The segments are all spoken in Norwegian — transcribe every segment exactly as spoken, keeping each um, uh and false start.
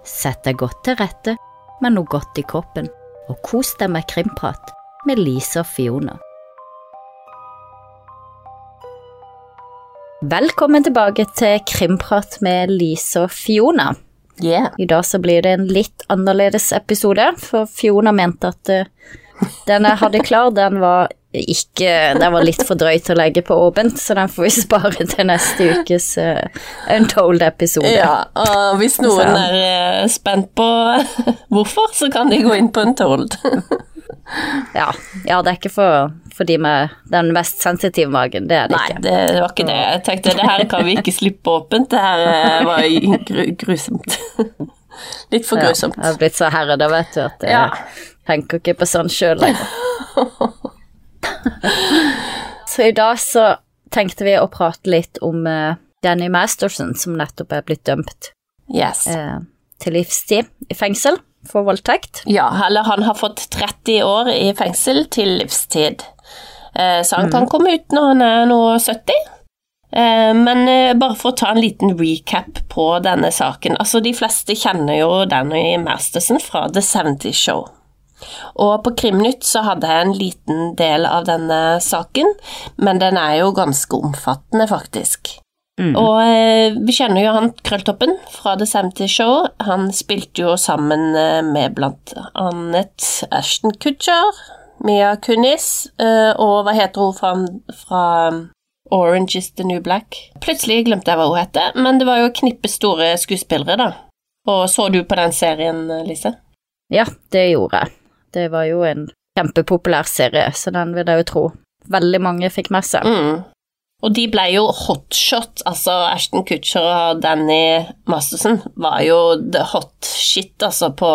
Sett deg godt til rette med noe godt i kroppen, og kos deg med krimprat med Lise og Fiona. Velkommen tilbake til krimprat med Lise og Fiona. Yeah. I dag så blir det en litt annerledes episode, for Fiona mente at uh, den jeg hadde klar, den var ikke, den var litt for drøy til å legge på åpent, så den får vi spare til neste ukes uh, Untold-episode. Ja, og hvis noen så. er uh, spent på hvorfor, så kan de gå inn på Untold. ja, ja, det er ikke for, for de med den mest sensitive magen, det er det Nei, ikke. Nei, det var ikke det. Jeg tenkte, det her kan vi ikke slippe åpent, det her uh, var gru, grusomt. Litt for grusomt. Ja, jeg har blitt så herre, da vet du, at jeg ja. tenker ikke på sånn selv lenger. Så i dag så tenkte vi å prate litt om uh, Danny Masterson, som nettopp er blitt dømt yes. uh, til livstid i fengsel for voldtekt. Ja, eller han har fått tretti år i fengsel til livstid. Uh, så han mm. kan komme ut når han er nå sytti. Uh, men uh, bare for å ta en liten recap på denne saken. Altså, de fleste kjenner jo Danny Masterson fra The seventies Show. Og på Krimnytt så hadde jeg en liten del av denne saken, men den er jo ganske omfattende faktisk. Mm. Og eh, vi kjenner jo han Krølltoppen fra The seventies Show. Han spilte jo sammen eh, med blant annet Ashton Kutcher, Mia Kunis, eh, og hva heter hun fra, fra Orange is the New Black? Plutselig glemte jeg hva hun heter, men det var jo knippe store skuespillere da. Og så du på den serien, Lise? Ja, det gjorde jeg. Det var jo en kjempepopulær serie, så den vil jeg jo tro veldig mange fikk med seg. Mm. Og de ble jo hotshot, altså Ashton Kutcher og Danny Masterson var jo the hot shit altså på,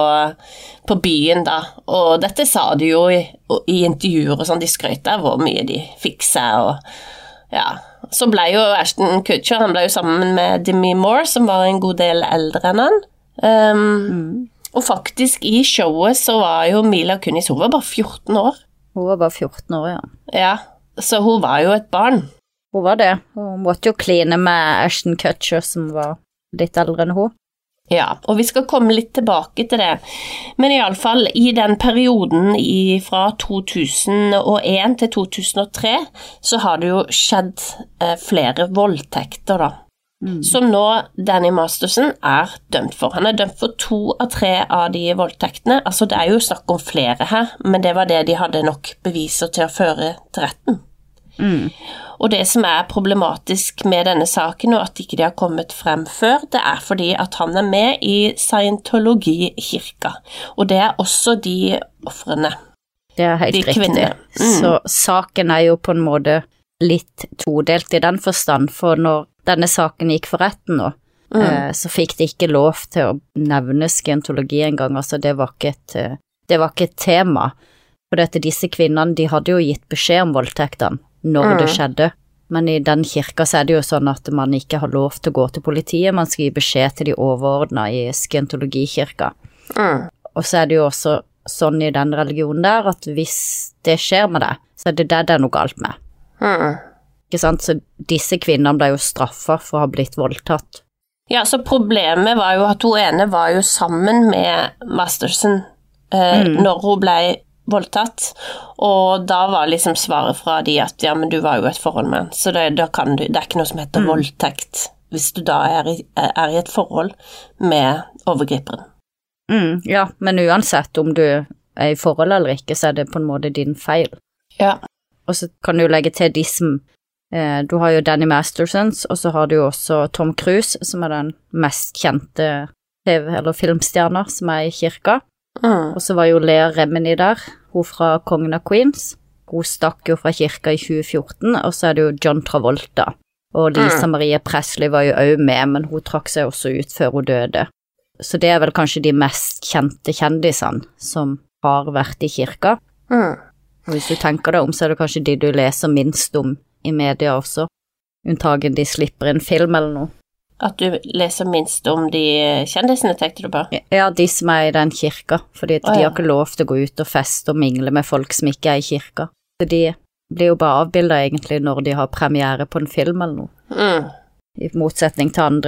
på byen da. Og dette sa de jo i, i intervjuer og sånn, de skrøt av hvor mye de fikk seg, og ja. Så ble jo Ashton Kutcher, han ble jo sammen med Demi Moore, som var en god del eldre enn han. Um, mm. Og faktisk i showet så var jo Mila Kunis, hun var bare fjorten år. Hun var bare fjorten år, ja. Ja, så hun var jo et barn. Hun var det. Hun måtte jo kline med Ashton Kutcher, som var litt eldre enn hun. Ja, og vi skal komme litt tilbake til det. Men i alle fall, i den perioden i, fra to tusen og en til to tusen og tre, så har det jo skjedd eh, flere voldtekter da. Mm. Som nå Danny Masterson er dømt for. Han er dømt for to av tre av de voldtektene. Altså det er jo snakk om flere her, men det var det de hadde nok beviser til å føre til retten. Mm. Og det som er problematisk med denne saken, og at ikke de har kommet frem før, det er fordi at han er med i Scientology-kirka. Og det er også de offrene. Det er helt riktig. Mm. Så saken er jo på en måte litt todelt i den forstand, for når denne saken gikk for retten nå, mm. eh, så fikk de ikke lov til å nevne scientologi en gang, altså det var ikke et, det var ikke et tema, for dette, disse kvinnene, de hadde jo gitt beskjed om voldtektene når mm. det skjedde, men i den kirka så er det jo sånn at man ikke har lov til å gå til politiet, man skal gi beskjed til de overordnede i scientologikirka, mm. og så er det jo også sånn i den religionen der, at hvis det skjer med deg, så er det det det er noe galt med. Mm. Ikke sant? Så disse kvinnene ble jo straffet for å ha blitt voldtatt. Ja, så problemet var jo at hun ene var jo sammen med Masterson eh, mm. når hun ble voldtatt, og da var liksom svaret fra de at ja, men du var jo et forhold med han, så det, da kan du, det er ikke noe som heter mm. voldtekt hvis du da er i, er i et forhold med overgriperen. Mm, ja, men uansett om du er i forhold eller ikke, så er det på en måte din feil. Ja. Og så kan du legge til de som Eh, du har jo Danny Masterson, og så har du jo også Tom Cruise, som er den mest kjente T V- eller filmstjerner som er i kirka. Mm. Og så var jo Lea Remini der, hun fra Kongen av Queens. Hun stakk jo fra kirka i tjue fjorten, og så er det jo John Travolta. Og Lisa mm. Marie Presley var jo også med, men hun trakk seg også ut før hun døde. Så det er vel kanskje de mest kjente kjendisene som har vært i kirka. Mm. Og hvis du tenker deg om, så er det kanskje de du leser minst om i media også, unntagen de slipper en film eller noe. At du leser minst om de kjendisene, tenkte du på? Ja, de som er i den kirka, fordi oh, ja. de har ikke lov til å gå ut og feste og mingle med folk som ikke er i kirka. Så de blir jo bare avbildet egentlig når de har premiere på en film eller noe. Mm. I motsetning til andre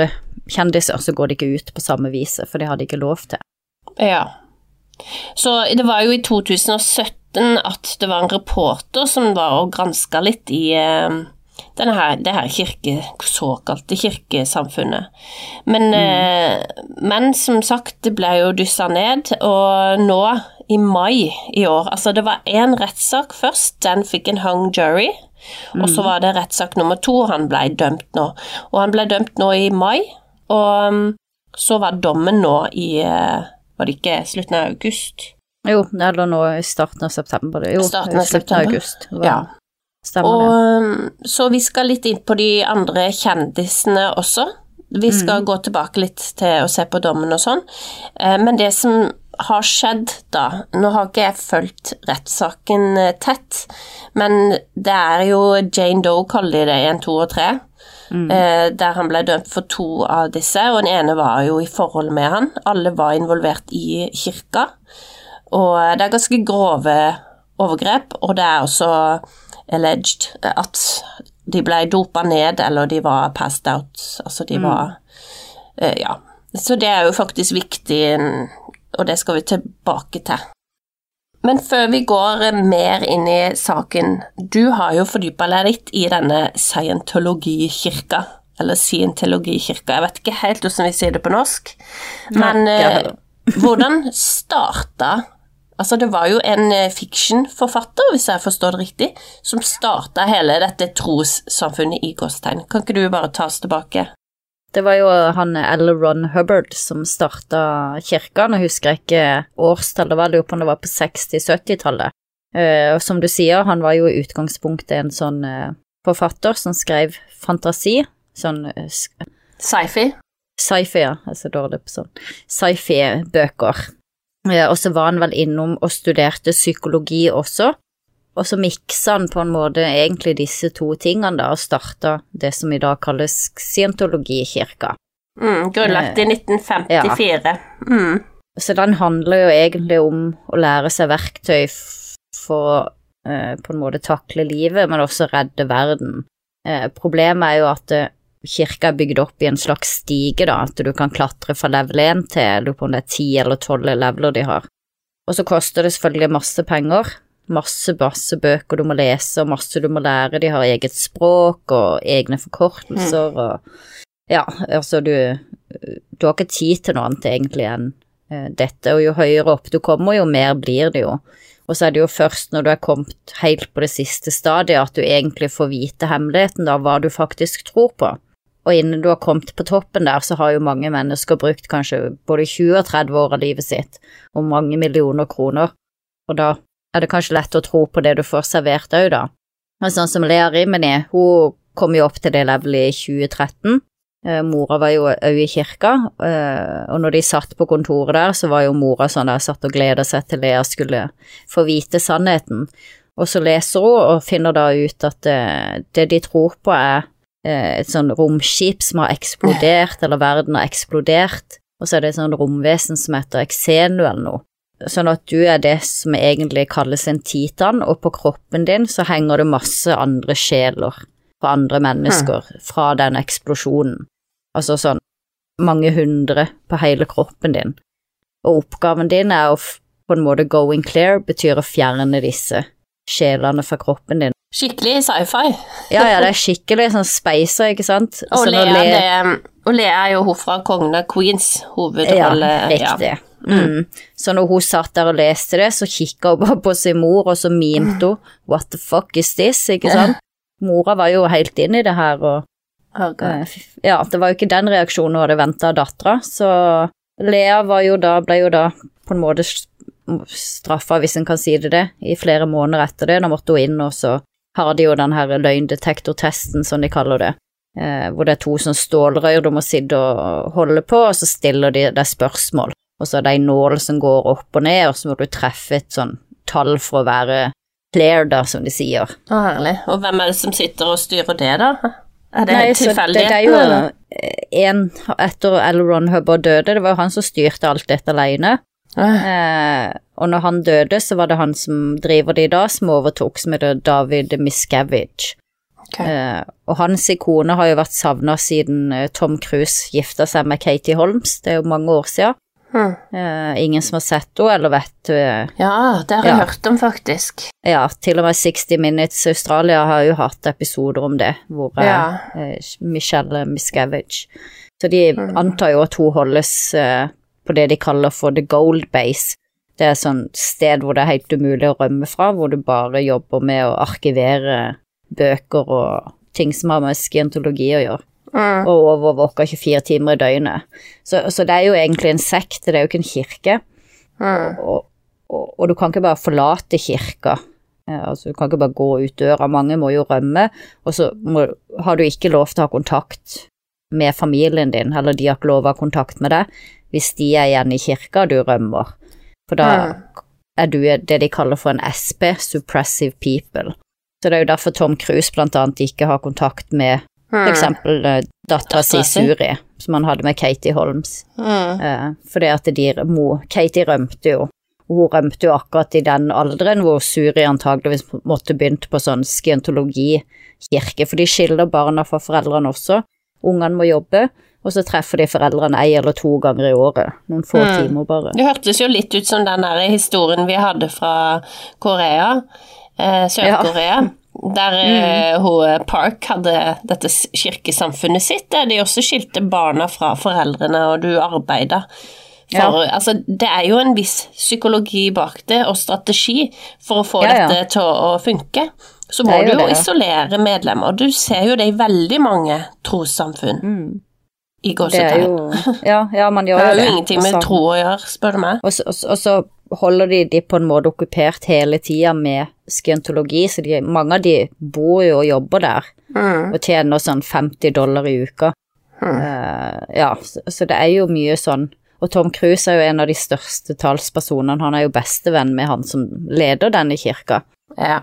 kjendiser, så går de ikke ut på samme viset, for det hadde de ikke lov til. Ja. Så det var jo i to tusen og sytten at det var en reporter som var og gransket litt i eh, denne her, det her kirke, såkalte kirkesamfunnet. Men, mm. eh, men som sagt, det ble jo dysset ned, og nå i mai i år, altså det var en rettssak først, den fikk en hung jury, mm. og så var det rettssak nummer to, han ble dømt nå. Og han ble dømt nå i mai, og um, så var dommen nå i, uh, var det ikke slutten av august? Jo, det er nå i starten av september. Jo, starten av slutten av august. Ja. Stemmer og, det. Så vi skal litt inn på de andre kjendisene også. Vi skal mm. gå tilbake litt til å se på dommen og sånn. Uh, men det som har skjedd da, nå har ikke jeg fulgt rettssaken tett, men det er jo Jane Doe kaller de det en, to og tre, mm. eh, der han ble dømt for to av disse, og den ene var jo i forhold med han. Alle var involvert i kirka, og det er ganske grove overgrep, og det er også alleged at de ble dopet ned, eller de var passed out, altså de mm. var, eh, ja. Så det er jo faktisk viktig, og det skal vi tilbake til. Men før vi går mer inn i saken, du har jo fordypet deg litt i denne scientologikirka, eller scientologikirka, jeg vet ikke helt hvordan vi sier det på norsk, men eh, hvordan startet, altså det var jo en fiction-forfatter, hvis jeg forstår det riktig, som startet hele dette trossamfunnet i gåstegn. Kan ikke du bare ta oss tilbake? Det var jo han L. Ron Hubbard som startet kirka, nå husker jeg ikke årstall, det var det jo på, det var på seksti-sytti-tallet. Uh, og som du sier, han var jo i utgangspunktet en sånn uh, forfatter som skrev fantasi, sånn uh, sci-fi. Sci-fi, ja, jeg er så dårlig på sånn. Sci-fi-bøker. Uh, og så var han vel innom og studerte psykologi også, og så mikset han på en måte egentlig disse to tingene da, og startet det som i dag kalles scientologikirka. Mm, grunnlagt i nitten femtifire. Ja. Mm. Så den handler jo egentlig om å lære seg verktøy for eh, på en måte takle livet, men også redde verden. Eh, problemet er jo at eh, kirka er bygd opp i en slags stige da, at du kan klatre fra level én til, jeg lurer på om det er ti eller tolv leveler de har. Og så koster det selvfølgelig masse penger, masse, masse bøker du må lese, og masse du må lære, de har eget språk og egne forkortelser, mm. og ja, altså du, du har ikke tid til noe annet egentlig enn uh, dette, og jo høyere opp du kommer, jo mer blir det jo, og så er det jo først når du er kommet helt på det siste stadiet, at du egentlig får vite hemmeligheten da, hva du faktisk tror på, og innen du har kommet på toppen der, så har jo mange mennesker brukt kanskje både tjue og tretti år av livet sitt, og mange millioner kroner, og da er det kanskje lett å tro på det du får servert også da. Men sånn som Lea Rimini, hun kom jo opp til det levelet i tjue tretten. Eh, mora var jo også i kirka, eh, og når de satt på kontoret der, så var jo mora sånn der, satt og gledet seg til Lea skulle få vite sannheten. Og så leser hun og finner da ut at eh, det de tror på er eh, et sånn romskip som har eksplodert, eller verden har eksplodert, og så er det et sånn romvesen som heter Xenu eller noe. Sånn at du er det som egentlig kalles en titan, og på kroppen din så henger det masse andre sjeler fra andre mennesker hmm. fra den eksplosjonen. Altså sånn mange hundre på hele kroppen din. Og oppgaven din er å på en måte going clear, betyr å fjerne disse sjelene fra kroppen din. Skikkelig sci-fi. ja, ja, det er skikkelig sånn speiser, ikke sant? Og sånn Lea, le... det, og Lea er jo hun fra Kongen av Queens, hovedrolle. Ja, riktig. Ja. Mm. Mm. Så når hun satt der og leste det, så kikket hun bare på sin mor, og så mimte hun, what the fuck is this, ikke sant? Mora var jo helt inn i det her, og okay. ja, det var jo ikke den reaksjonen hun hadde ventet av datteren, så Lea var jo da, ble jo da på en måte straffet, hvis en kan si det det, i flere måneder etter det. Da måtte hun inn, og så har de jo den her løgndetektortesten, som de kaller det, eh, hvor det er to sånn stålrør du må sitte og holde på, og så stiller de det spørsmål. Og så er det en nål som går opp og ned, og så må du treffe et sånn tall for å være clear da, som de sier. Å, herlig. Og hvem er det som sitter og styrer det da? Er det Nei, tilfeldig? Det, det er jo en, etter L. Ron Hubbard døde, det var jo han som styrte alt dette alene. Uh. Eh, og når han døde, så var det han som driver det i dag, som overtok, som heter David Miscavige. Okay. Eh, og hans ikone har jo vært savnet siden eh, Tom Cruise giftet seg med Katie Holmes, det er jo mange år siden. Hmm. Eh, ingen som har sett henne, eller vet eh, Ja, det har jeg ja. hørt om faktisk. Ja, til og med sixty Minutes Australia har jo hatt episoder om det, hvor eh, Ja. Michelle Miscavige. Så de Hmm. antar jo at hun holdes eh, på det de kaller for The Gold Base. Det er sånn sted hvor det er helt umulig å rømme fra, hvor du bare jobber med å arkivere bøker og ting som har med skientologi å gjøre. Mm. Og overvåker tjuefire timer i døgnet. Så, så det er jo egentlig en sekt, det er jo ikke en kirke. Mm. Og, og, og du kan ikke bare forlate kirka. Eh, altså, du kan ikke bare gå ut døra. Mange må jo rømme, og så må, har du ikke lov til å ha kontakt med familien din, eller de har ikke lov til å ha kontakt med deg, hvis de er igjen i kirka og du rømmer. For da mm. er du det de kaller for en S P, Suppressive People. Så det er jo derfor Tom Cruise blant annet ikke har kontakt med mm. for eksempel uh, datteren sin Suri, som han hadde med Katie Holmes. Mm. Uh, fordi at de, mo, Katie rømte jo, og hun rømte jo akkurat i den alderen hvor Suri antageligvis måtte begynt på sånn skientologi-kirke, for de skiller barna fra foreldrene også. Ungene må jobbe, og så treffer de foreldrene en eller to ganger i året, noen få mm. timer bare. Det hørtes jo litt ut som den der historien vi hadde fra Korea, Eh, Sør-Korea, ja. der eh, hun Park hadde dette kirkesamfunnet sitt, der de også skilte barna fra foreldrene, og du arbeidet for, ja. altså det er jo en viss psykologi bak det, og strategi for å få ja, ja. dette til å funke, så må du jo det, ja. isolere medlemmer, og du ser jo det i veldig mange trossamfunn. Mm. I gåsetegn. Ja, ja, man gjør det. Det er jo det. ingenting med tro å gjøre, spør du meg. Og så, og, og så holder de de på en måte okkupert hele tiden med skientologi, så de, mange av de bor jo og jobber der, mm. og tjener sånn femti dollar i uka. Mm. Uh, ja, så, så det er jo mye sånn, og Tom Cruise er jo en av de største talspersonene, han er jo bestevenn med han som leder denne kirka. Ja.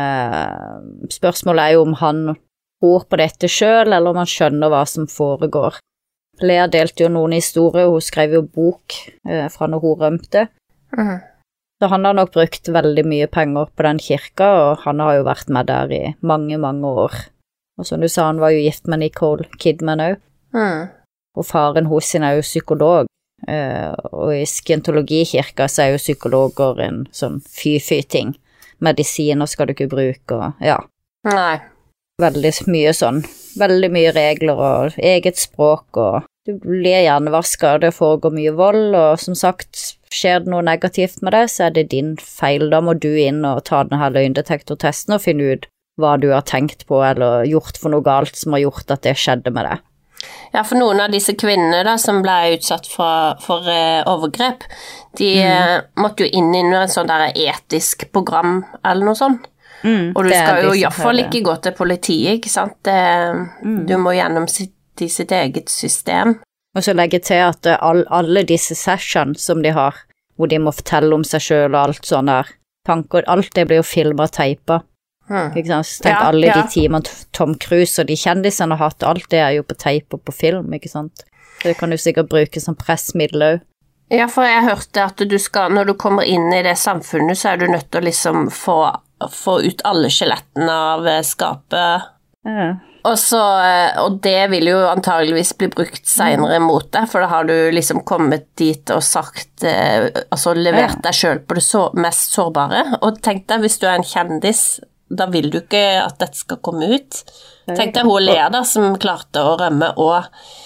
Uh, spørsmålet er jo om han tror på dette selv, eller om han skjønner hva som foregår. Lea delte jo noen historier, hun skrev jo bok uh, fra når hun rømte. Mm. Så han har nok brukt veldig mye penger på den kirka, og han har jo vært med der i mange, mange år. Og som du sa, han var jo gift med Nicole Kidman også. Mm. Og faren hos sin er jo psykolog, uh, og i skientologikirka så er jo psykologer en sånn fy-fy-ting. Medisiner skal du ikke bruke, og ja. Nei. Veldig mye sånn, veldig mye regler og eget språk, og du blir hjernevaska, det foregår mye vold, og som sagt, skjer det noe negativt med det, så er det din feil. Da må du inn og ta denne løgndetektortesten og finne ut hva du har tenkt på eller gjort for noe galt som har gjort at det skjedde med deg. Ja, for noen av disse kvinnene da, som ble utsatt for, for uh, overgrep, de mm. uh, måtte jo inn i en sånn der etisk program eller noe sånt. Mm, og du skal jo i hvert fall ikke gå til politiet, ikke sant? Det, mm. Du må gjennom sitt, i sitt eget system. Og så legge til at all, alle disse session som de har, hvor de må fortelle om seg selv og alt sånn der, tanker, alt det blir jo filmet og teipet. Mm. Ikke sant? Så tenk ja, alle ja. de timene Tom Cruise og de kjendisene har hatt, alt det er jo på teip og på film, ikke sant? Det kan du sikkert bruke som pressmiddel også. Ja, for jeg hørte at du skal, når du kommer inn i det samfunnet, så er du nødt til å liksom få, få ut alle skjelettene av skapet. Ja. Og, så, og det vil jo antageligvis bli brukt senere mot deg, for da har du liksom kommet dit og sagt, eh, altså levert deg selv på det så, mest sårbare. Og tenk deg, hvis du er en kjendis, da vil du ikke at dette skal komme ut. Tenk deg hun Lea da, som klarte å rømme og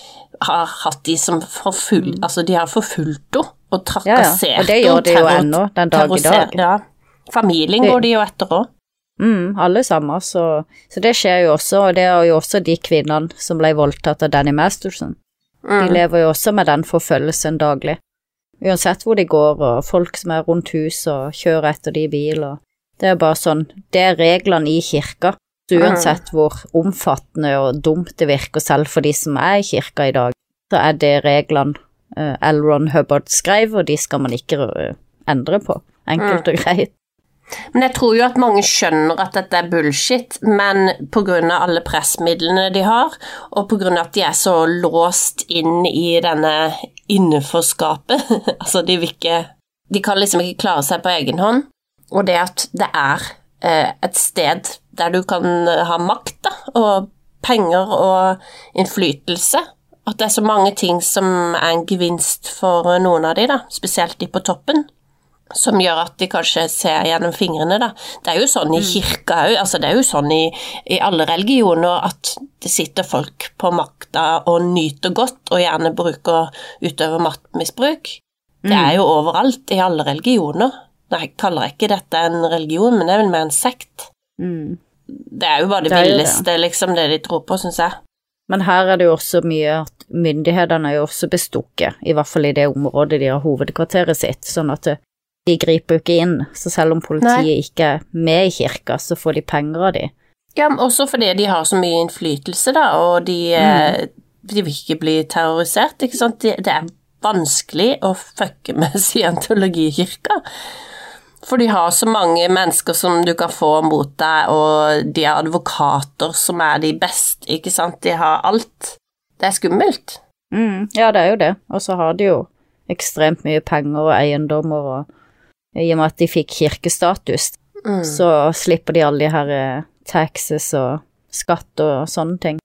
har hatt de som forfulgt, altså de har forfulgt henne og trakassert henne. Ja, ja. Og det gjør de jo ennå, den dag i dag. Ja, familien går de jo etter også. Mm, alle sammen, så, så det skjer jo også, og det er jo også de kvinnene som ble voldtatt av Danny Masterson. Mm. De lever jo også med den forfølgelsen daglig. Uansett hvor de går, og folk som er rundt hus og kjører etter de i bil, og det er bare sånn, det er reglene i kirka. Så uansett hvor omfattende og dumt det virker selv for de som er i kirka i dag, så er det reglene uh, L. Ron Hubbard skrev, og de skal man ikke uh, endre på, enkelt og greit. Men jeg tror jo at mange skjønner at dette er bullshit, men på grunn av alle pressmidlene de har, og på grunn av at de er så låst inn i denne innenforskapet, altså de vil ikke, de kan liksom ikke klare seg på egen hånd, og det at det er eh, et sted der du kan ha makt da, og penger og innflytelse. At det er så mange ting som er en gevinst for noen av de da, spesielt de på toppen, som gjør at de kanskje ser gjennom fingrene da. Det er jo sånn i kirka, altså det er jo sånn i, i alle religioner at det sitter folk på makta og nyter godt og gjerne bruker utøver maktmisbruk. Det er jo overalt i alle religioner. Nei, jeg kaller ikke dette en religion, men det er vel mer en sekt. Mm. Det er jo bare det, det villeste, det. Liksom det de tror på, synes jeg. Men her er det jo også mye at myndighetene er jo også bestukket, i hvert fall i det området de har hovedkvarteret sitt, sånn at de griper jo ikke inn, så selv om politiet Nei. Ikke er med i kirka, så får de penger av de. Ja, men også fordi de har så mye innflytelse da, og de, mm. de vil ikke bli terrorisert, ikke sant? Det, det er vanskelig å fucke med scientologikirka. For de har så mange mennesker som du kan få mot deg, og de er advokater som er de beste, ikke sant? De har alt. Det er skummelt. Mm, ja, det er jo det. Og så har de jo ekstremt mye penger og eiendommer, og i og med at de fikk kirkestatus, mm. så slipper de alle de her taxes og skatt og sånne ting.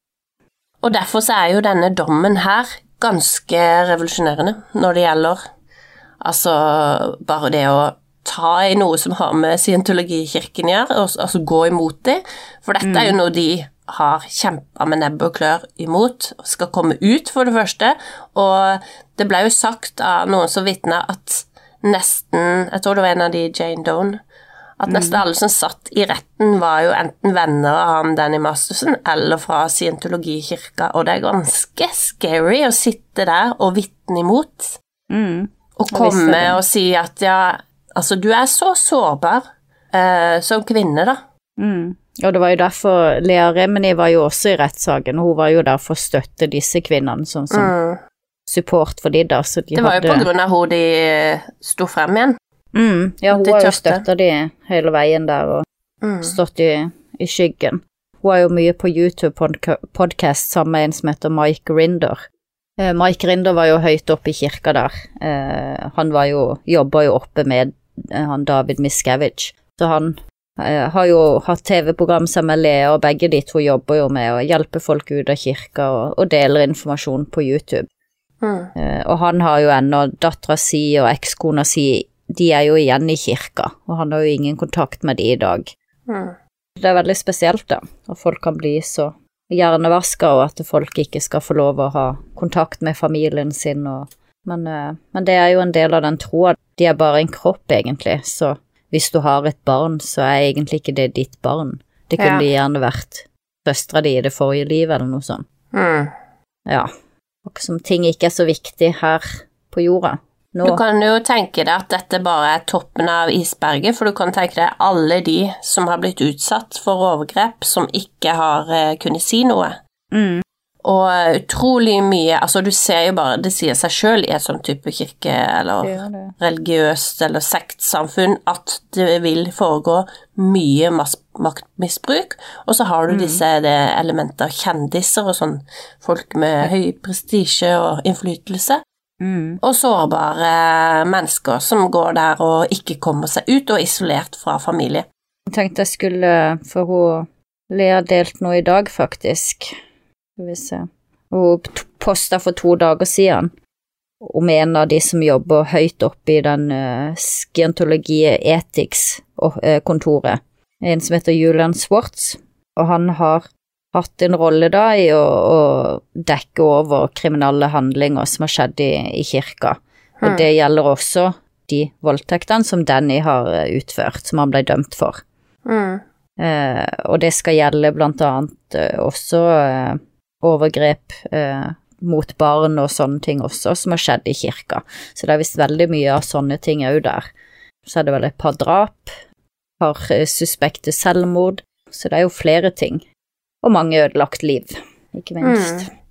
Og derfor så er jo denne dommen her ganske revolusjonerende når det gjelder, altså bare det å ta i noe som har med scientologikirken å gjøre, altså gå imot det, for dette mm. er jo noe de har kjempet med nebb og klør imot, skal komme ut for det første, og det ble jo sagt av noen som vitner at nesten, jeg tror det var en av de Jane Doe, at nesten mm. alle som satt i retten var jo enten venner av han Danny Masterson, eller fra scientologikirka, og det er ganske scary å sitte der og vitne imot, mm. og komme og si at ja, altså, du er så sårbar eh, som kvinne, da. Mm. Og det var jo derfor Lea Remini var jo også i rettssaken, og hun var jo der for å støtte disse kvinnene, sånn som mm. support for de da. Så de det var hadde... jo på grunn av hun de sto frem igjen. Mm. Ja, hun har jo støttet de hele veien der, og mm. stått i, i skyggen. Hun er jo mye på YouTube-podcast sammen med en som heter Mike Rinder. Eh, Mike Rinder var jo høyt oppe i kirka der. Eh, han var jo, jobbet jo oppe med han David Miscavige, så han eh, har jo hatt T V-program sammen med Lea, og begge de to jobber jo med å hjelpe folk ut av kirka og, og deler informasjon på YouTube. Mm. Eh, og han har jo ennå dattera si og ekskona si, de er jo igjen i kirka, og han har jo ingen kontakt med de i dag. Mm. Det er veldig spesielt da, at folk kan bli så hjernevaska, og at folk ikke skal få lov å ha kontakt med familien sin og Men, men det er jo en del av den troen. De er bare en kropp, egentlig. Så hvis du har et barn, så er egentlig ikke det ditt barn. Det kunne ja. Gjerne vært søstera di i det forrige livet, eller noe sånt. Mm. Ja. Og som ting ikke er så viktig her på jorda. Nå. Du kan jo tenke deg at dette bare er toppen av isberget, for du kan tenke deg alle de som har blitt utsatt for overgrep, som ikke har uh, kunnet si noe. Mm. Og utrolig mye, altså du ser jo bare, det sier seg selv i et sånn type kirke, eller det det. Religiøst, eller sektsamfunn, at det vil foregå mye maktmisbruk, og så har du mm. disse elementer av kjendiser og sånn, folk med høy prestisje og innflytelse, mm. og sårbare mennesker som går der og ikke kommer seg ut, og isolert fra familie. Jeg tenkte jeg skulle, for hun Lea delt noe i dag faktisk, vi se. Og postet for to dager siden om en av de som jobber høyt oppe i den uh, Scientology Ethics uh, kontoret, en som heter Julian Swartz, og han har hatt en rolle da i å, å dekke over kriminelle handlinger som har skjedd i, i kirka, og hmm. det gjelder også de voldtektene som Danny har uh, utført, som han ble dømt for. Hmm. Uh, og det skal gjelde blant annet uh, også uh, overgrep eh, mot barn og sånne ting også, som har skjedd i kirka. Så det er vist veldig mye av sånne ting også der. Så er det vel et par drap, et par eh, suspekte selvmord, så det er jo flere ting. Og mange ødelagt liv, ikke minst. Mm.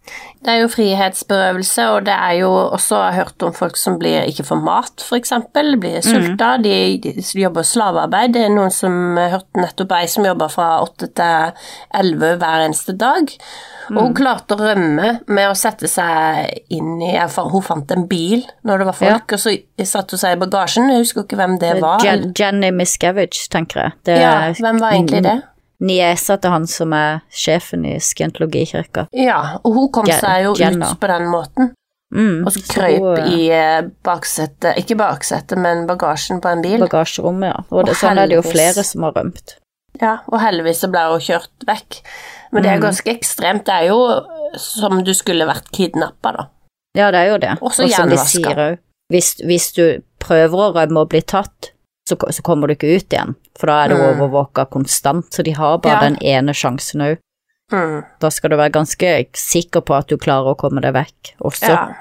Det er jo frihetsberøvelse, og det er jo også, jeg har hørt om folk som blir ikke får mat, for eksempel, blir sulta, mm. de, de, de jobber slavearbeid. Det er noen som jeg hørte nettopp ei som jobber fra åtte til elleve hver eneste dag, og hun klarte å rømme med å sette seg inn i, hun fant en bil når det var folk, ja. Og så satte hun seg i bagasjen, jeg husker ikke hvem det var. Jen, Jenny Miscavige, tenker jeg. Det, ja, hvem var egentlig det? Niesa til han som er sjefen i Scientologikirka. Ja, og hun kom seg jo Jenna. Ut på den måten. Mm, og så krøyp så hun, i baksetet, ikke baksetet, men bagasjen på en bil. Bagasjerommet, ja. Og, det, og sånn er det jo flere som har rømt. Ja, og heldigvis så ble hun kjørt vekk. Men det er ganske ekstremt. Det er jo som du skulle vært kidnappet, da. Ja, det er jo det. Også jernvaska. Hvis, hvis du prøver å rømme og bli tatt, så, så kommer du ikke ut igjen, for da er det mm. overvåket konstant, så de har bare ja. Den ene sjansen nå. Mm. Da skal du være ganske sikker på at du klarer å komme deg vekk også. Ja.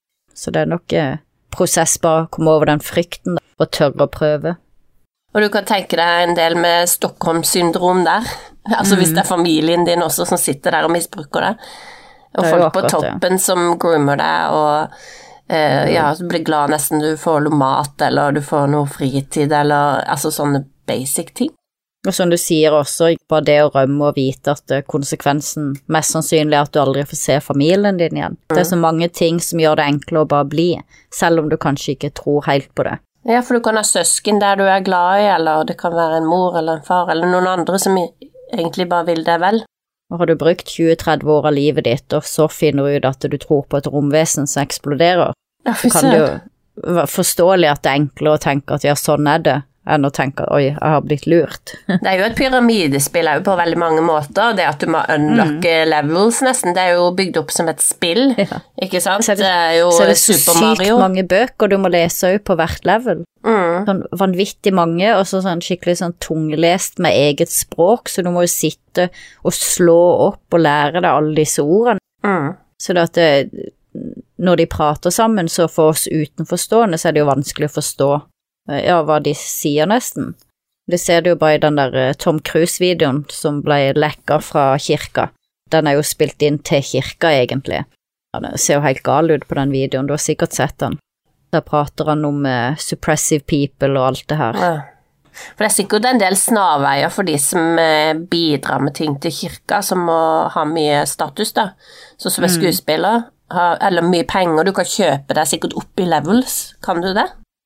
Så det er nok eh, prosess bare å komme over den frykten da, og tørre å prøve. Og du kan tenke deg en del med Stockholm-syndrom der, altså mm. hvis det er familien din også som sitter der og misbruker det, og det folk på toppen det. Som groomer deg, og Uh, ja, du blir glad nesten du får noe mat, eller du får noe fritid, eller altså sånne basic ting. Og som du sier også, bare det å rømme og vite at konsekvensen mest sannsynlig er at du aldri får se familien din igjen. Mm. Det er så mange ting som gjør det enklere å bare bli, selv om du kanskje ikke tror helt på det. Ja, for du kan ha søsken der du er glad i, eller det kan være en mor eller en far, eller noen andre som egentlig bare vil deg vel. Og har du brukt tjue til tretti år av livet ditt, og så finner du ut at du tror på et romvesen som eksploderer, ja, så kan det jo være forståelig at det er enklere å tenke at ja, sånn er det, enn å tenke oi, jeg har blitt lurt. Det er jo et pyramidespill er jo på veldig mange måter, det at du må unlocke mm. levels nesten, det er jo bygd opp som et spill, ja. Ikke sant? Så er det, det er jo så er det Super Mario. Så sykt mange bøker du må lese jo på hvert level. Mm. Sånn vanvittig mange, og så sånn skikkelig sånn tunglest med eget språk, så du må jo sitte og slå opp og lære deg alle disse ordene. Mm. Så det at det, når de prater sammen, så for oss utenforstående, så er det jo vanskelig å forstå ja, hva de sier nesten. Det ser du jo bare i den der Tom Cruise-videoen som ble lekket fra kirka. Den er jo spilt inn til kirka, egentlig. Ja, det ser jo helt gal ut på den videoen, du har sikkert sett den. Der prater han om uh, suppressive people og alt det her. Ja. For det er sikkert en del snarveier for de som uh, bidrar med ting til kirka, som må ha mye status da. Så som er skuespiller, ha, eller mye penger, du kan kjøpe deg sikkert opp i levels. Kan du det?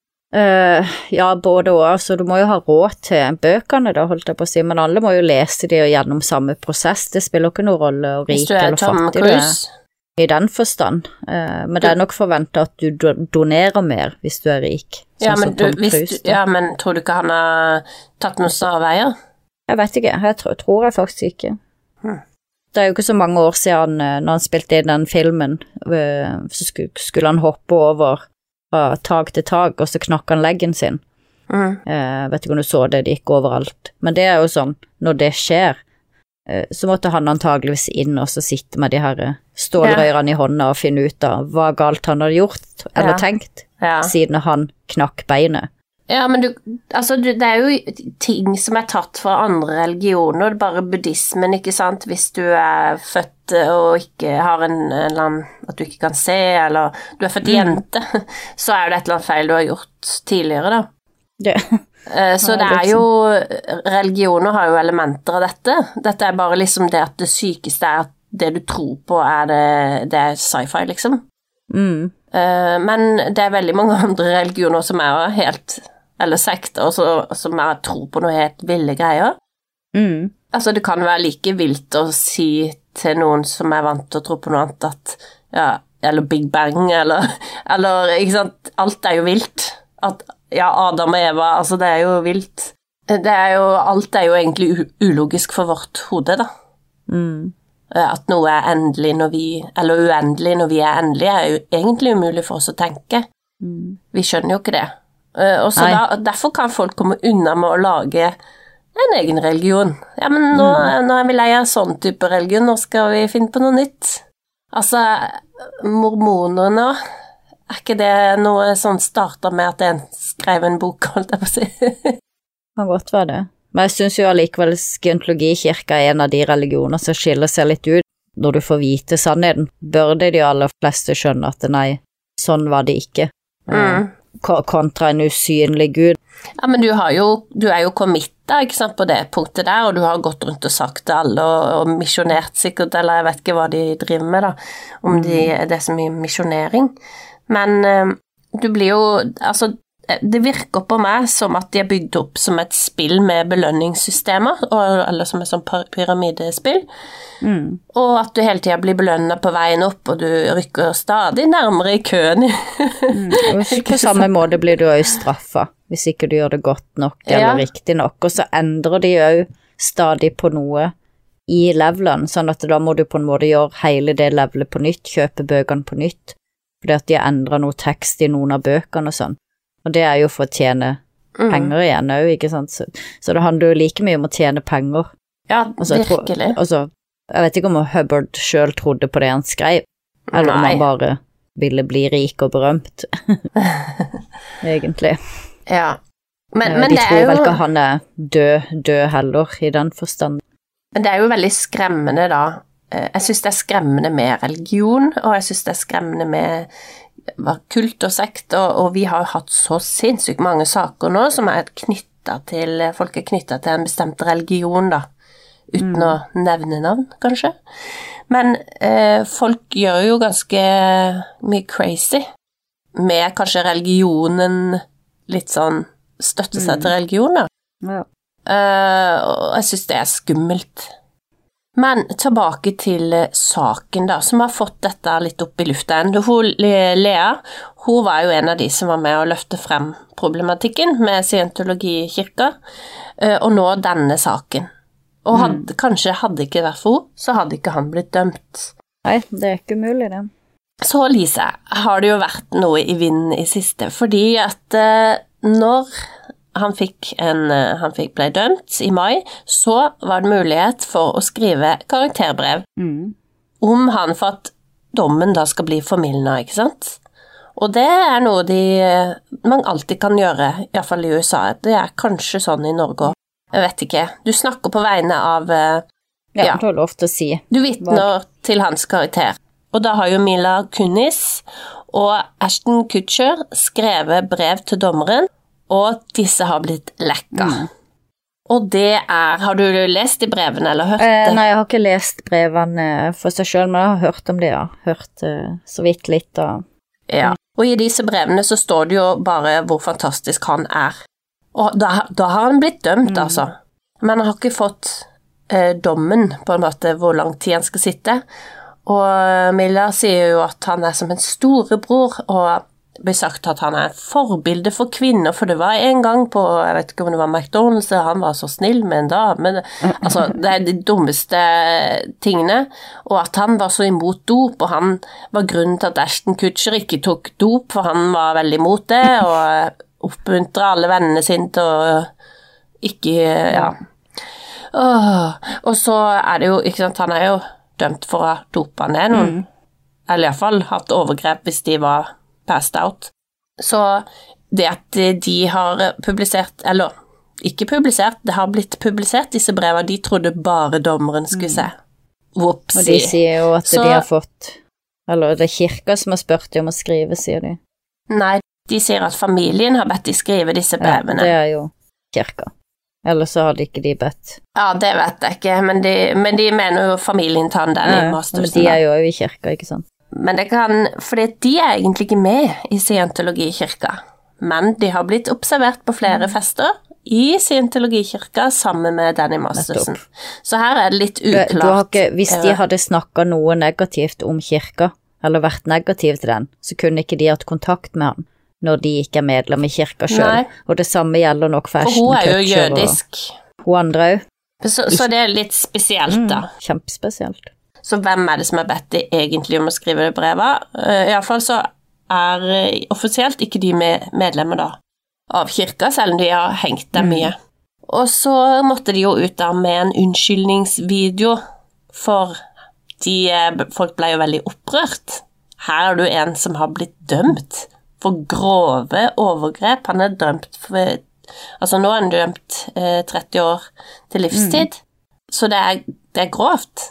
Uh, ja, både og. Altså, du må jo ha råd til bøkene, da, holdt jeg på å si, men alle må jo lese de gjennom samme prosess. Det spiller ikke noen rolle å rik eller fattig det er. I den forstand, uh, men det er nok forventet at du donerer mer hvis du er rik. Ja men, du, hvis du, ja, men tror du ikke han har tatt noen snarveier? Jeg vet ikke, jeg tror, tror jeg faktisk ikke. Hmm. Det er jo ikke så mange år siden når han spilte inn den filmen, uh, så skulle, skulle han hoppe over fra tag til tag, og så knakk han leggen sin. Mm. Uh, vet ikke om du så det, det gikk overalt. Men det er jo sånn, når det skjer, så måtte han antageligvis inn og så sitte med de her stålrørene ja. I hånda og finne ut av hva galt han hadde gjort eller ja. Tenkt, ja. Siden han knakk beinet. Ja, men du, altså, du, det er jo ting som er tatt fra andre religioner, det er bare buddhismen, ikke sant? Hvis du er født og ikke har en, en eller annen, at du ikke kan se, eller du er født mm. jente, så er det et eller annet feil du har gjort tidligere da. Det Så det er jo, religioner har jo elementer av dette. Dette er bare liksom det at det sykeste er at det du tror på er det, det er sci-fi liksom. Mm. Men det er veldig mange andre religioner som er helt, eller sekter, som er tro på noe helt ville greier. Mm. Altså det kan være like vilt å si til noen som er vant til å tro på noe annet at, ja, eller Big Bang, eller, eller ikke sant, alt er jo vilt. At ja, Adam og Eva, altså det er jo vilt. Det er jo, alt er jo egentlig ulogisk for vårt hode da. Mm. At noe er endelig når vi, eller uendelig når vi er endelige, er jo egentlig umulig for oss å tenke. Mm. Vi skjønner jo ikke det. Og så da, derfor kan folk komme unna med å lage en egen religion. Ja, men nå, mm. nå er vi lei av sånn type religion, nå skal vi finne på noe nytt. Altså, mormoner nå, er ikke det noe sånn startet med at en skrev en bok, holdt jeg på å si? Kan godt være det. Men jeg synes jo allikevel Scientologikirka er en av de religioner som skiller seg litt ut. når du får vite sannheten, burde de aller fleste skjønne at nei, sånn var det ikke. Mm. Kontra en usynlig Gud. Ja, men du, har jo, du er jo committet, ikke sant, på det punktet der, og du har gått rundt og sagt til alle, og, og misjonert sikkert, eller jeg vet ikke hva de driver med da, om de, det er så mye misjonering. Men um, du blir jo, altså, det virker på meg som at de er bygd opp som et spill med belønningssystemer, eller som et sånn pyramidespill, mm. og at du hele tiden blir belønnet på veien opp, og du rykker stadig nærmere i køen. mm. På samme måte blir du jo straffet, hvis ikke du gjør det godt nok, eller ja. Riktig nok, og så endrer de jo stadig på noe i levelen, sånn at da må du på en måte gjøre hele det levelet på nytt, kjøpe bøkene på nytt, fordi at de endrer noe tekst i noen av bøkene og sånn. Og det er jo for å tjene penger mm. igjen også, ikke sant? Så, så det handler jo like mye om å tjene penger. Ja, altså, virkelig. Jeg, tror, altså, jeg vet ikke om Hubbard selv trodde på det han skrev, eller Nei. Om han bare ville bli rik og berømt, egentlig. Ja, men, men De det tror er jo... vel ikke han er død, død heller, i den forstand. Men det er jo veldig skremmende da. Jeg synes det er skremmende med religion, og jeg synes det er skremmende med var kult og sekt, og, og vi har hatt så sinnssykt mange saker nå som er knyttet til, folk er knyttet til en bestemt religion da, uten mm. å nevne navn, kanskje. Men eh, folk gjør jo ganske mye crazy med kanskje religionen litt sånn, støtte seg mm. til religion da. Ja. Eh, og jeg synes det er skummelt. Men tilbake til saken da, som har fått dette litt opp i luften. Hun, Lea, hun var jo en av de som var med å løfte frem problematikken med scientologikirka, og nå denne saken. Og hadde, mm. kanskje hadde ikke vært for henne, så hadde ikke han blitt dømt. Nei, det er ikke mulig det. Så Lise, har det jo vært noe i vinden i siste, fordi at når... Han fikk, en, han fikk ble dømt i mai, så var det mulighet for å skrive karakterbrev mm. om han for at dommen da skal bli formildnet, ikke sant? Og det er noe de, man alltid kan gjøre, i hvert fall i U S A. Det er kanskje sånn i Norge også. Jeg vet ikke. Du snakker på vegne av... Ja, ja. Du har lov til å si. Du vitner til hans karakter. Og da har jo Mila Kunis og Ashton Kutcher skrevet brev til dommeren, og disse har blitt lekka. Mm. Og det er, har du lest de brevene, eller hørt det? Eh, nei, jeg har ikke lest brevene for seg selv, men jeg har hørt om det, ja. Hørt uh, så vidt litt. Og... Ja, og i disse brevene så står det jo bare hvor fantastisk han er. Og da, da har han blitt dømt, mm. altså. Men han har ikke fått uh, dommen, på en måte, hvor lang tid han skal sitte. Og Milla sier jo at han er som en storebror, og det ble sagt at han er et forbilde for kvinner, for det var en gang på, jeg vet ikke om det var McDonald's, han var så snill med en dame, altså det er de dummeste tingene, og at han var så imot dop, og han var grunnen til at Ashton Kutcher ikke tok dop, for han var veldig imot det, og oppmuntret alle vennene sine til å ikke, ja. Åh, og så er det jo, ikke sant, han er jo dømt for å dope ned noen, mm. eller i hvert fall hatt overgrep hvis de var passed out. Så det at de har publisert, eller ikke publisert, det har blitt publisert disse brevene, de trodde bare dommeren skulle se. Whoopsie. Og de sier jo at Så, de har fått, eller det er kirka som har spurt de om å skrive, sier de. Nei, de sier at familien har bedt de skrive disse brevene. Ja, det er jo kirka. Eller så hadde ikke de bedt. Ja, det vet jeg ikke, men de, men de mener jo familien tar den ja, i mastersen. Men de er jo i kirka, ikke sant? Men det kan, fordi de er egentlig ikke med i scientologikirka, men de har blitt observert på flere fester i scientologikirka sammen med Danny Masterson. Så her er det litt uklart. Du, du har ikke, hvis de hadde snakket noe negativt om kirka, eller vært negativ til den, så kunne ikke de hatt kontakt med han når de ikke er medlem i kirka selv. Nei. Og det samme gjelder nok for Ashton Kutcher. For hun er jo jødisk. Hun andre også. Så, så det er litt spesielt da. Mm, kjempespesielt. Så hvem er det som er bedt de egentlig om å skrive det brevet? Uh, I hvert fall så er uh, offisielt ikke de med medlemmer da av kirka, selv om de har hengt der mye. Mm. Og så måtte de jo ut da med en unnskyldningsvideo, for de, uh, folk ble jo veldig opprørt. Her er du en som har blitt dømt for grove overgrep. Han er dømt for, altså nå er han dømt uh, tretti år til livstid. Mm. Så det er, det er grovt.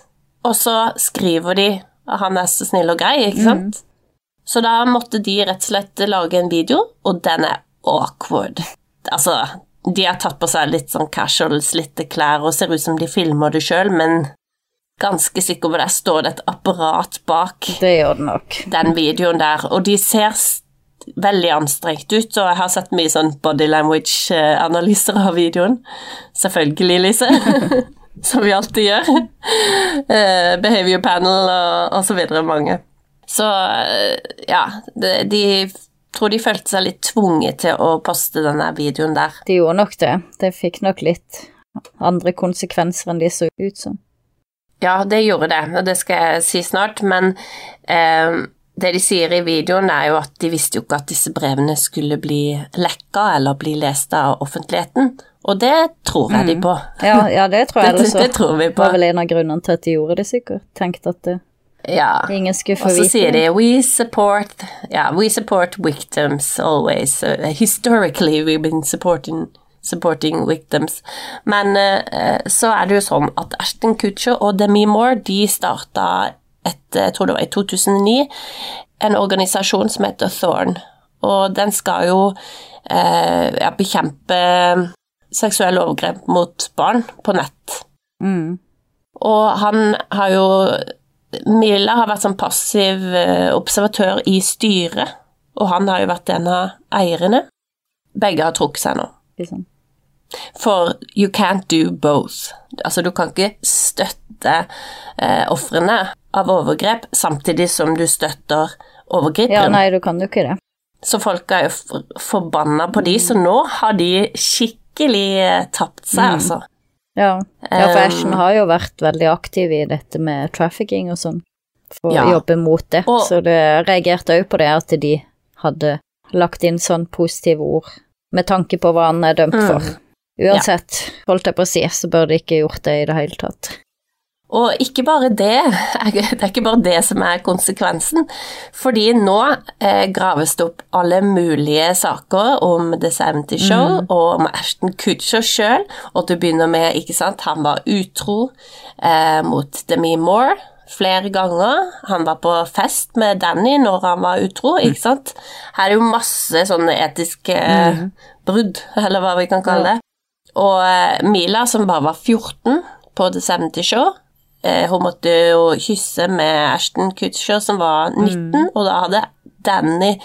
og så skriver de at han er så snill og grei, ikke sant? Mm. Så da måtte de rett og slett lage en video, og den er awkward. Altså, de har tatt på seg litt sånn casual, slitte klær, og ser ut som de filmer det selv, men ganske sikker på det står det et apparat bak. Det gjør det nok. Den videoen der, og de ser veldig anstrengt ut, og jeg har sett mye sånn body language-analyser av videoen. Selvfølgelig, Lise. Som vi alltid gjør. Uh, behavior panel og, og så videre, mange. Så ja, de, de tror de følte seg litt tvunget til å poste denne videoen der. De gjorde nok det. Det fikk nok litt andre konsekvenser enn de så ut som. Ja, det gjorde det, og det skal jeg si snart, men eh, det de sier i videoen er jo at de visste jo ikke at disse brevene skulle bli lekka eller bli lest av offentligheten, og det tror jeg mm. de på. Ja, ja, det tror jeg det, også. Det tror vi på. Det var vel en av grunnene til at de gjorde det sikkert. Tenkte at det Ja, ingen skulle få og så vite. sier de we support, yeah, we support victims always. Uh, historically we've been supporting, supporting victims. Men uh, så er det jo sånn at Ashton Kutcher og Demi Moore, de startet et, jeg tror det var i to tusen og ni, en organisasjon som heter Thorn. Og den skal jo uh, ja, bekjempe seksuelle overgrep mot barn på nett. Mm. Og han har jo Mila har vært sånn passiv observatør i styret, og han har jo vært en av eierne. Begge har trukket seg nå. Liksom. For you can't do both. Altså, du kan ikke støtte eh, offrene av overgrep samtidig som du støtter overgriperen. Ja, nei, du kan jo ikke det. Så folk er jo for, forbanna på de, så nå har de skikkelig tapt seg, mm. altså. Ja. ja, for Ashton har jo vært veldig aktiv i dette med trafficking og sånn, for ja. å jobbe mot det, og, så det reagerte jo på det at de hadde lagt inn sånn positive ord med tanke på hva han er dømt mm. for. Uansett, ja. holdt jeg på å si, så bør de ikke gjort det i det hele tatt. Og ikke bare det, det er ikke bare det som er konsekvensen, fordi nå eh, graves det opp alle mulige saker om The seventy Show mm. og om Ashton Kutcher selv, og det begynner med, ikke sant, han var utro eh, mot Demi Moore flere ganger, han var på fest med Danny når han var utro, ikke sant? Her er jo masse sånne etiske mm. brudd, eller hva vi kan kalle det. Og eh, Mila, som bare var fjorten på The seventy Show, Eh, hun måtte jo kysse med Ashton Kutcher som var nitten, mm. og da hadde Danny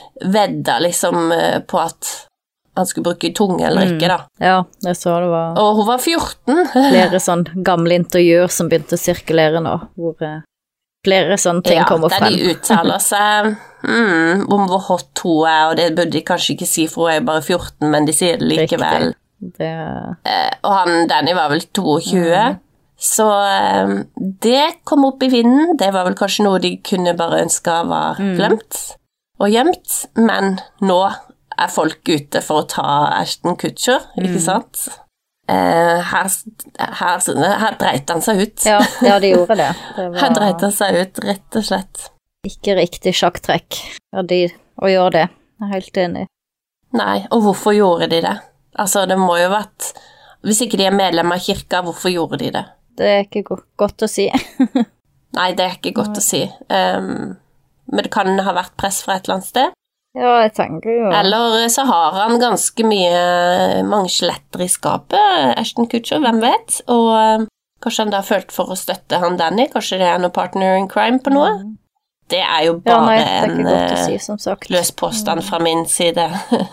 vedda liksom eh, på at han skulle bruke tunge eller mm. ikke da. Ja, det så det var. Og hun var fjorten. Flere sånn gamle intervjuer som begynte å sirkulere nå, hvor eh, flere sånne ting ja, kommer frem. Ja, der de uttaler seg mm, om hvor hot hun er, og det burde de kanskje ikke si, for hun er bare fjorten, men de sier det likevel. Det... Eh, og han, Danny var vel tjueto. Mm. Så eh, det kom opp i vinden, det var vel kanskje noe de kunne bare ønske var glemt mm. og gjemt, men nå er folk ute for å ta Ashton Kutcher, mm. ikke sant? Eh, her, her, her dreit han seg ut. Ja, ja de gjorde det. det var... Her dreit han seg ut, rett og slett. Ikke riktig sjakktrekk av de å gjøre det, jeg er helt enig. Nei, og hvorfor gjorde de det? Altså, det må jo vært, hvis ikke de er medlem av kirka, hvorfor gjorde de det? Det er ikke go- godt å si. Nei, det er ikke godt Nei. å si. Um, men det kan ha vært press fra et eller annet sted. Ja, jeg tenker jo. Eller så har han ganske mye, mange skjeletter i skapet, Ashton Kutcher, hvem vet? Og um, kanskje han da har følt for å støtte han Danny, kanskje det er noe partner in crime på noe? Mm. Det er jo bare ja, nei, det er en si, som sagt. løs påstand fra min side.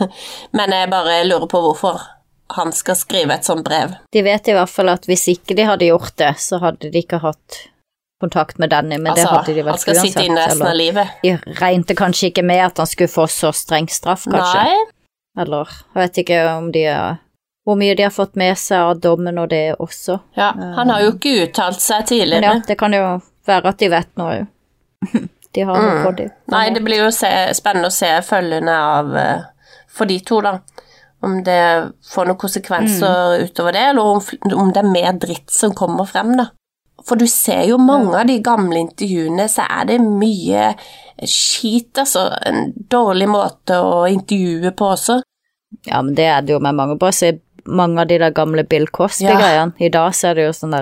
Men jeg bare lurer på hvorfor han skal skrive et sånt brev. De vet i hvert fall at hvis ikke de hadde gjort det, så hadde de ikke hatt kontakt med Danny, men altså, det hadde de vel uansett. Han skal uansett, sitte inne resten av livet. De regnet kanskje ikke med at han skulle få så streng straff, kanskje. Nei. Eller, jeg vet ikke om de er, hvor mye de har fått med seg av dommen og det også. Ja, han har jo ikke uttalt seg tidligere. Men ja, det kan jo være at de vet noe jo. De har noe mm. på det. Nei, det blir jo se, spennende å se følgene av uh, for de to da. Om det får noen konsekvenser mm. utover det, eller om, om det er mer dritt som kommer frem da. For du ser jo mange mm. av de gamle intervjuene, så er det mye skit, altså. En dårlig måte å intervjue på også. Ja, men det er det jo med mange. Bare se mange av de der gamle Bill Cosby-greiene. Ja. I dag så er det jo sånn der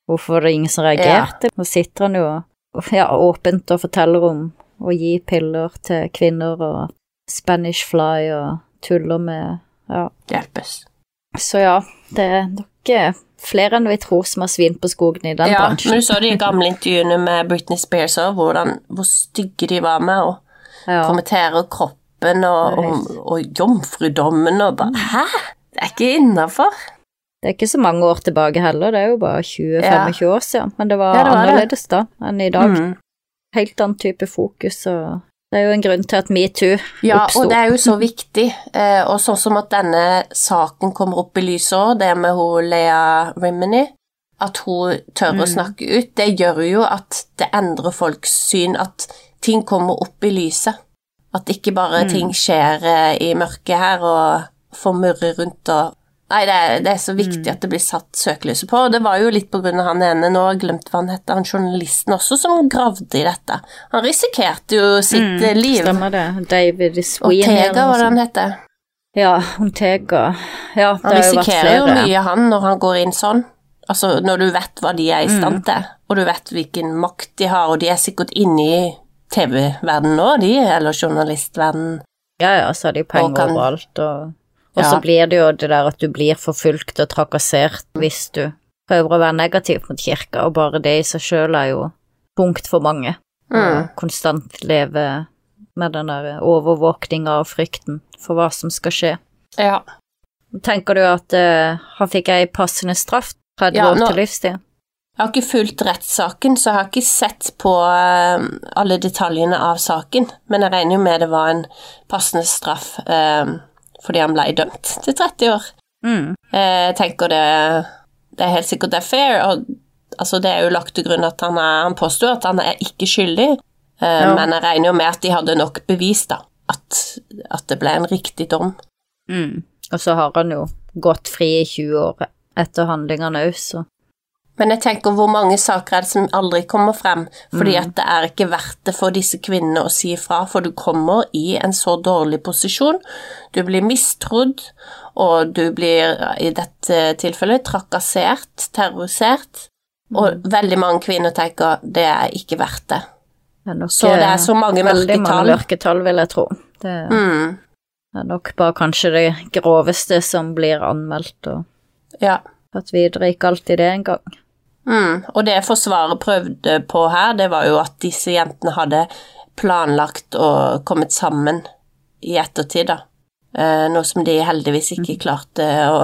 hvorfor det ingen som reagerte. Ja. Nå sitter han jo ja, åpent og forteller om å gi piller til kvinner og Spanish fly og tuller med, ja. Hjelpes. Så ja, det er nok flere enn vi tror som har svin på skogen i den ja, bransjen. Ja, men du så de gamle intervjuene med Britney Spears også, hvordan, hvor stygge de var med å ja. kommentere kroppen og, og, og jomfrudommen og bare, hæ? Det er ikke innenfor. Det er ikke så mange år tilbake heller, det er jo bare tjue til femogtjue ja. år siden, men det var, ja, det var annerledes det. da enn i dag. Mm. Helt annen type fokus, og det er jo en grunn til at MeToo oppstod. Ja, og det er jo så viktig, eh, og sånn som at denne saken kommer opp i lyset også, det med hun Lea Remini, at hun tør mm. å snakke ut, det gjør jo at det endrer folks syn, at ting kommer opp i lyset, at ikke bare mm. ting skjer eh, i mørket her, og formurrer rundt og Nei, det er, det er så viktig at det blir satt søkelyset på, og det var jo litt på grunn av han ene, nå har jeg glemt hva han hette, han journalisten også som gravde i dette. Han risikerte jo sitt mm, liv. Stemmer det, David Sweeney. Ortega, hva han hette? Ja, Ortega. Ja, det han risikerer jo mye han når han går inn sånn, altså når du vet hva de er i stand til, mm. og du vet hvilken makt de har, og de er sikkert inne i T V-verdenen nå, de, eller journalistverdenen. Ja, ja, så har de penger kan, overalt, og... Og så ja. blir det jo det der at du blir forfulgt og trakassert hvis du prøver å være negativ mot kirka, og bare det i seg selv er jo punkt for mange. Mm. Og konstant leve med den der overvåkningen og frykten for hva som skal skje. Ja. Tenker du at uh, han fikk ei passende straff, tretti ja, år til livstid? Jeg har ikke fulgt rettssaken, så jeg har ikke sett på uh, alle detaljene av saken, men jeg regner jo med det var en passende straff uh, fordi han ble dømt til tretti år. Mm. Jeg tenker det, det er helt sikkert det er fair, og altså, det er jo lagt til grunn at han, er, han påstår at han er ikke skyldig, ja. men jeg regner jo med at de hadde nok bevis da, at, at det ble en riktig dom. Mm. Og så har han jo gått fri i tjue år etter handlingene også. Men jeg tenker hvor mange saker er det som aldri kommer frem, fordi mm. at det er ikke verdt det for disse kvinnene å si ifra, for du kommer i en så dårlig posisjon, du blir mistrodd, og du blir i dette tilfellet trakassert, terrorisert, mm. og veldig mange kvinner tenker det er ikke verdt det. Det er nok, så det er så mange mørketall. Veldig mange mørketall, vil jeg tro. Det, mm. det er nok bare kanskje det groveste som blir anmeldt, og ja. at videre ikke alltid det en gang. Mm, og det forsvaret prøvde på her, det var jo at disse jentene hadde planlagt og kommet sammen i ettertid da. Eh, noe som de heldigvis ikke klarte å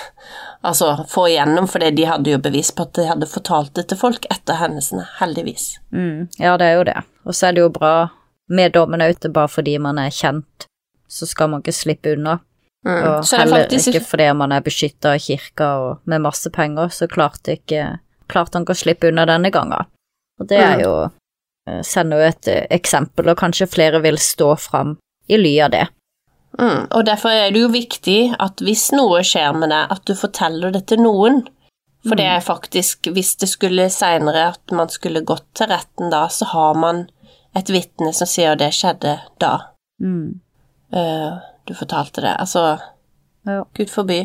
altså, få igjennom, fordi de hadde jo bevis på at de hadde fortalt det til folk etter hendelsene, heldigvis. Mm, ja, det er jo det. Og så er det jo bra med dommen ute, bare fordi man er kjent, så skal man ikke slippe unna. Mm. Og heller faktisk... ikke fordi man er beskyttet av kirka og med masse penger, så klarte ikke klart han kan slippe unna denne gangen. Og det er jo, sender jo et eksempel, og kanskje flere vil stå frem i ly av det. Mm, og derfor er det jo viktig at hvis noe skjer med deg, at du forteller det til noen. For mm. det er faktisk, hvis det skulle senere at man skulle gått til retten da, så har man et vitne som sier det skjedde da. Mm. Uh, du fortalte det. Altså, ja. Gud forby.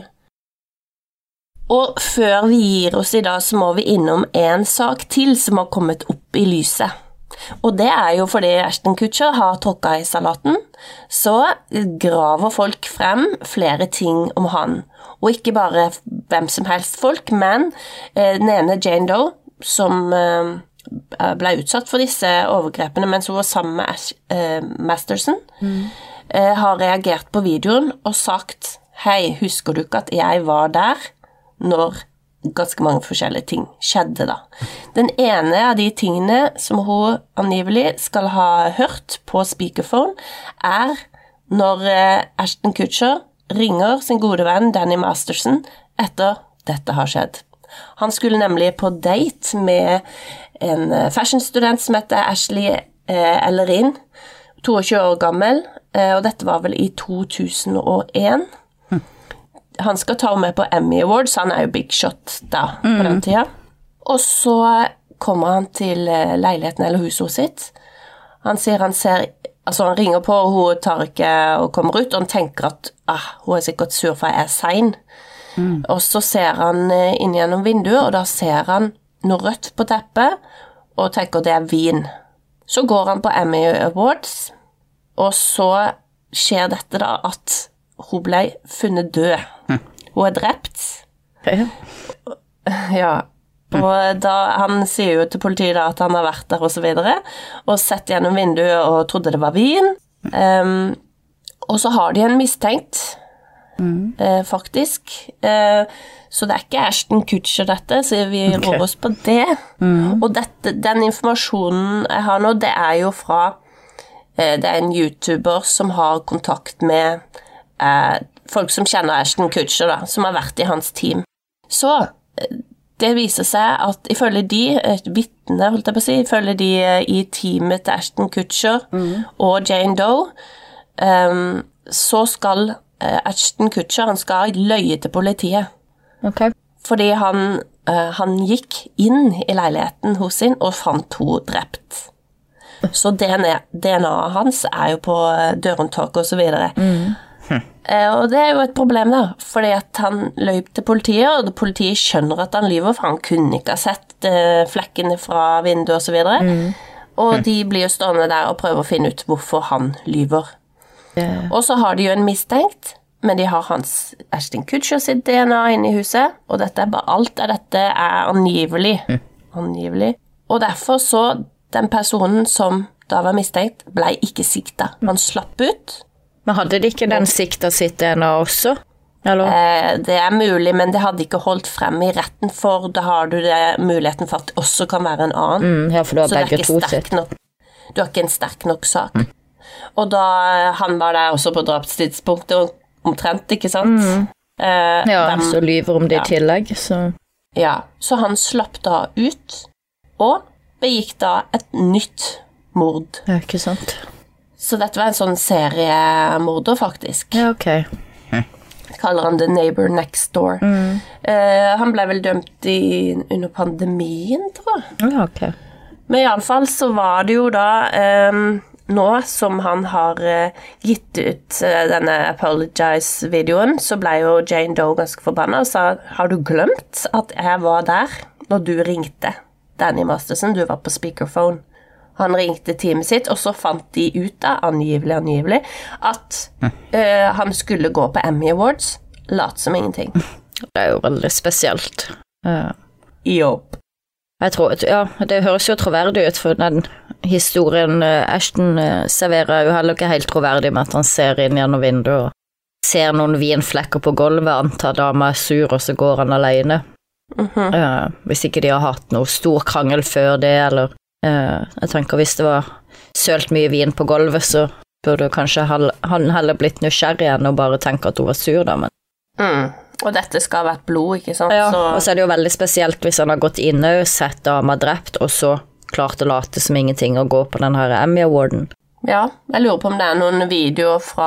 Og før vi gir oss i dag, så må vi innom en sak til som har kommet opp i lyset. Og det er jo fordi Ashton Kutcher har tråkket i salaten, så graver folk frem flere ting om han. Og ikke bare hvem som helst folk, men eh, den ene Jane Doe, som eh, ble utsatt for disse overgrepene mens hun var sammen med Ash, eh, Masterson, mm. eh, har reagert på videoen og sagt, hei, husker du ikke at jeg var der? Når ganske mange forskjellige ting skjedde da. Den ene av de tingene som hun angivelig skal ha hørt på speakerphone er når Ashton Kutcher ringer sin gode venn Danny Masterson etter dette har skjedd. Han skulle nemlig på date med en fashionstudent som heter Ashley Ellerin, tjueto år gammel, og dette var vel i to tusen og en. Han skal ta med på Emmy Awards, han er jo big shot da, mm. på den tida. Og så kommer han til leiligheten eller huset sitt. Han sier han ser, altså han ringer på, og hun tar ikke og kommer ut, og han tenker at ah, hun er sikkert sur for jeg er sein. Mm. Og så ser han inn gjennom vinduet, og da ser han noe rødt på teppet, og tenker det er vin. Så går han på Emmy Awards, og så skjer dette da at hun ble funnet død. Hun er drept. Ja, og da, han sier jo til politiet da at han har vært der og så videre, og sett gjennom vinduet og trodde det var vin. Um, og så har de en mistenkt, mm. uh, faktisk. Uh, så det er ikke Ashton Kutcher dette, så vi okay. rår oss på det. Mm. Og dette, den informasjonen jeg har nå, det er jo fra, uh, det er en YouTuber som har kontakt med uh, folk som kjenner Ashton Kutcher da, som har vært i hans team. Så det viser seg at ifølge de, et vittne, holdt jeg på å si, ifølge de i teamet til Ashton Kutcher mm. og Jane Doe, um, så skal uh, Ashton Kutcher, han skal løye til politiet. Ok. Fordi han, uh, han gikk inn i leiligheten hos sin og fant hun drept. Så D N A-et hans er jo på dørhåndtaket og så videre. Mm. Uh, og det er jo et problem da, fordi at han løp til politiet, og politiet skjønner at han lyver, for han kunne ikke ha sett uh, flekkene fra vinduet og så videre. Mm. Og mm. de blir jo stående der og prøver å finne ut hvorfor han lyver. Yeah. Og så har de jo en mistenkt, men de har hans Ashton Kutcher sitt D N A inne i huset, og dette er bare, alt av dette er angivelig. Mm. Angivelig. Og derfor så, den personen som da var mistenkt, ble ikke sikta. Han slapp ut. Men hadde de ikke den sikta sitt D N A også? Eh, det er mulig, men det hadde ikke holdt frem i retten, for da har du det, muligheten for at det også kan være en annen. Mm, ja, for du har så begge to sitt. Nok, du har ikke en sterk nok sak. Mm. Og da, han var der også på drapstidspunktet, omtrent, ikke sant? Mm. Eh, ja, dem, så lyver om det ja. I tillegg, så... Ja, så han slapp da ut, og begikk da et nytt mord. Ja, ikke sant? Så dette var en sånn seriemorder, faktisk. Ja, ok. Kaller han The Neighbor Next Door. Mm. Uh, han ble vel dømt i, under pandemien, tror jeg. Ja, ok. Men i alle fall så var det jo da, um, nå som han har uh, gitt ut uh, denne Apologize-videoen, så ble jo Jane Doe ganske forbannet og sa, har du glemt at jeg var der når du ringte Danny Masterson, du var på speakerphone? Han ringte teamet sitt, og så fant de ut da, angivelig, angivelig, at uh, han skulle gå på Emmy Awards, lat som ingenting. Det er jo veldig spesielt. Uh, Jobb. Jeg tror, ja, det høres jo troverdig ut, for den historien uh, Ashton uh, serverer jo heller ikke helt troverdig med at han ser inn gjennom vinduet og ser noen vinflekker på gulvet, antar dama er sur, og så går han alene. Mm-hmm. Uh, hvis ikke de har hatt noe stor krangel før det, eller... Uh, jeg tenker hvis det var sølt mye vin på gulvet, så burde kanskje han heller blitt nysgjerrig igjen og bare tenke at hun var sur da, men... Mm. Og dette skal ha vært blod, ikke sant? Ja, så... og så er det jo veldig spesielt hvis han har gått inne og sett dama drept, og så klart å late som ingenting og gå på den her Emmy Awarden. Ja, jeg lurer på om det er noen videoer fra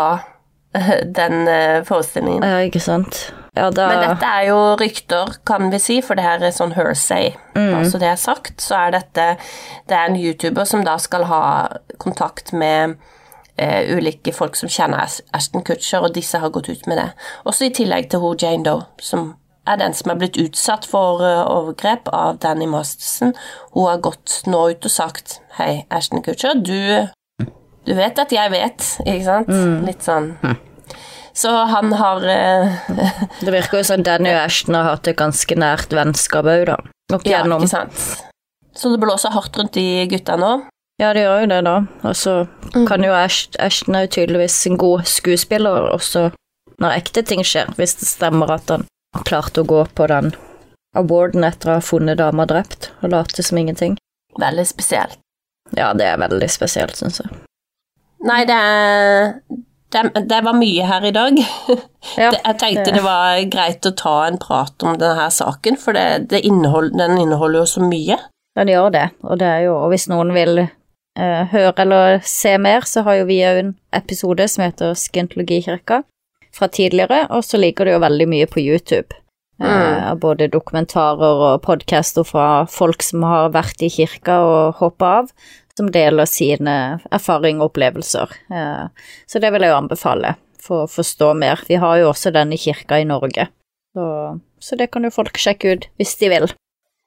den uh, forestillingen. Ja, ikke sant? Ja, da... Men dette er jo rykter, kan vi si, for det her er sånn hearsay. Mm. Altså det er sagt, så er dette, det er en YouTuber som da skal ha kontakt med eh, ulike folk som kjenner Ashton Kutcher, og disse har gått ut med det. Også i tillegg til hun Jane Doe, som er den som er blitt utsatt for uh, overgrep av Danny Masterson. Hun har gått nå ut og sagt, hei Ashton Kutcher, du, du vet at jeg vet, ikke sant? Mm. Litt sånn... Mm. Så han har... Uh, det virker jo som Danny og Ashton har hatt et ganske nært vennskap også da. Opp ja, gjennom. Ikke sant. Så det blåser hardt rundt de gutta nå. Ja, det gjør jo det da. Og så mm. kan jo Ashton, Ashton er jo tydeligvis en god skuespiller, også når ekte ting skjer, hvis det stemmer at han har klart å gå på den awarden etter å ha funnet dama drept, og late som ingenting. Veldig spesielt. Ja, det er veldig spesielt, synes jeg. Nei, det er... Det, det var mye her i dag. Ja, jeg tenkte det var greit å ta en prat om denne saken, for det, det innehold, den inneholder jo så mye. Ja, det gjør det, og det er jo, og hvis noen vil uh, høre eller se mer, så har jo vi jo en episode som heter Scientologikirka fra tidligere, og så ligger det jo veldig mye på YouTube. Mm. Uh, både dokumentarer og podcaster fra folk som har vært i kirka og hoppet av, som deler sine erfaring og opplevelser. Så det vil jeg jo anbefale for å forstå mer. Vi har jo også denne kirka i Norge, så, så det kan jo folk sjekke ut hvis de vil.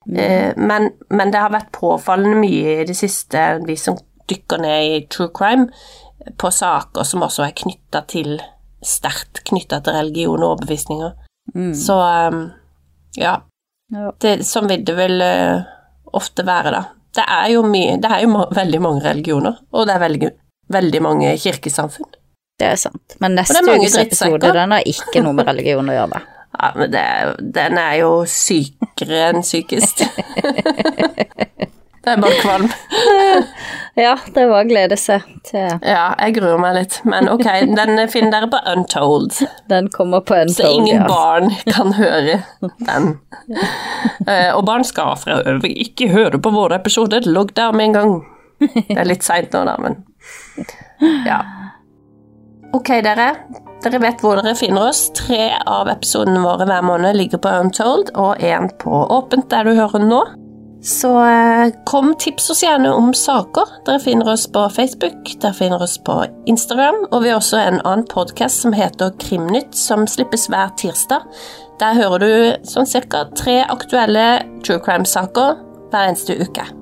Eh, men, men det har vært påfallende mye i det siste, vi som dykker ned i true crime, på saker som også er knyttet til, sterkt knyttet til religion og overbevisninger. Mm. Så, um, ja, ja. Det, som vil det vel uh, ofte være da. Det er jo mye, det er jo ma- veldig mange religioner, og det er veldig, veldig mange kirkesamfunn. Det er sant, men neste ukes episode, den har ikke noe med religion å gjøre. Ja, men det, den er jo sykere enn sykest. Det er bare kvalm. Ja, det var å glede seg til. Ja, jeg gruer meg litt, men ok, den finner dere på Untold. Den kommer på Untold, så ingen ja. barn kan høre den. uh, og barn skal fra øvrig ikke høre på våre episoder, logg der med en gang. Det er litt sent nå da, men ja. Ok, dere. Dere vet hvor dere finner oss. Tre av episodene våre hver måned ligger på Untold, og en på Åpent, der du hører nå. Så eh, kom tips oss gjerne om saker. Dere finner oss på Facebook, dere finner oss på Instagram, og vi har også en annen podcast som heter Krimnytt, som slippes hver tirsdag. Der hører du sånn cirka tre aktuelle true crime-saker hver eneste uke.